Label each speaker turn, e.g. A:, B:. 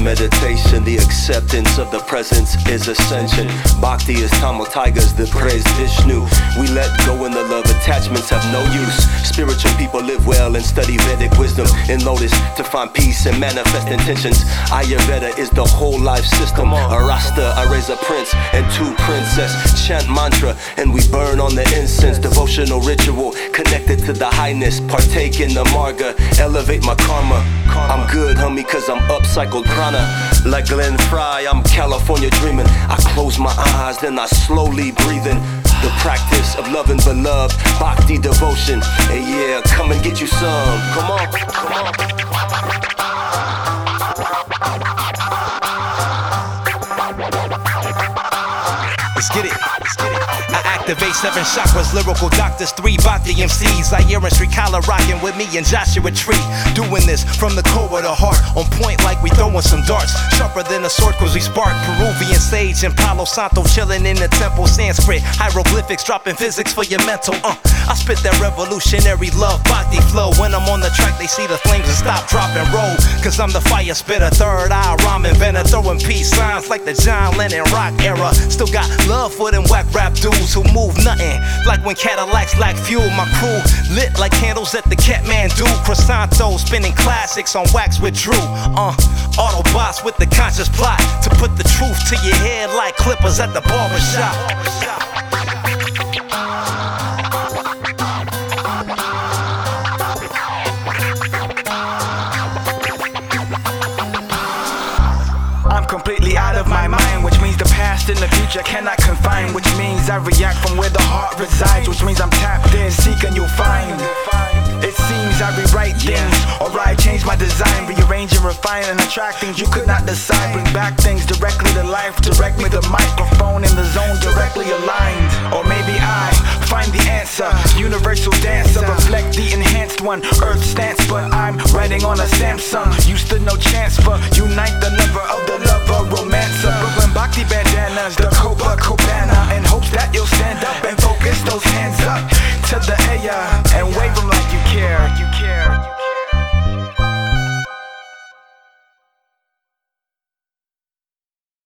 A: meditation, the acceptance of the presence is ascension. Bhakti is Tamil Tigers that praise Vishnu. We let go in the love, attachments have no use. Spiritual people live well and study Vedic wisdom. In Lotus to find peace and manifest intentions. Ayurveda is the whole life system. A Rasta, I raise a prince and two princess. Chant mantra and we burn on the incense. Devotional ritual connected to the highness. Partake in the marga, elevate my karma. I'm good, homie, cause I'm upcycled prana. Like Glenn Fry, I'm California dreaming. I close my eyes, then I slowly breathe in. The practice of loving beloved, bhakti devotion. And yeah, come and get you some. Come on, come on.
B: Let's get it. I activate 7 chakras, lyrical doctors, 3 bhakti MCs. I hear Street Collar rocking with me and Joshua Tree. Doing this from the core of the heart, on point like we throwing some darts. Sharper than a sword cause we spark. Peruvian sage and Palo Santo chilling in the temple. Sanskrit, hieroglyphics, dropping physics for your mental. I spit that revolutionary love, bhakti flow. When I'm on the track they see the flames and stop, drop and roll. Cause I'm the fire spitter, third eye rhyme inventor. Throwing peace signs like the John Lennon rock era. Still got love for them whack rap dudes who move nothing. Like when Cadillacs lack fuel, my crew lit like candles at the Catmandu. Croissanto spinning classics on wax with Drew. Autobots with the conscious plot to put the truth to your head like clippers at the barbershop.
C: Completely out of my mind, which means the past and the future cannot confine. Which means I react from where the heart resides. Which means I'm tapped in, seek and you'll find. It seems I rewrite things, or I change my design, rearrange and refine and attract things you could not decide. Bring back things directly to life, direct me the microphone in the zone directly aligned. Or maybe I find the answer, universal dancer, reflect the enhanced one, earth stance, but I'm writing on a Samsung. You stood no chance for unite the lover of the lover, romancer. Brooklyn Bhakti bandanas, the Copacabana, in hopes that you'll stand up and focus those hands up to the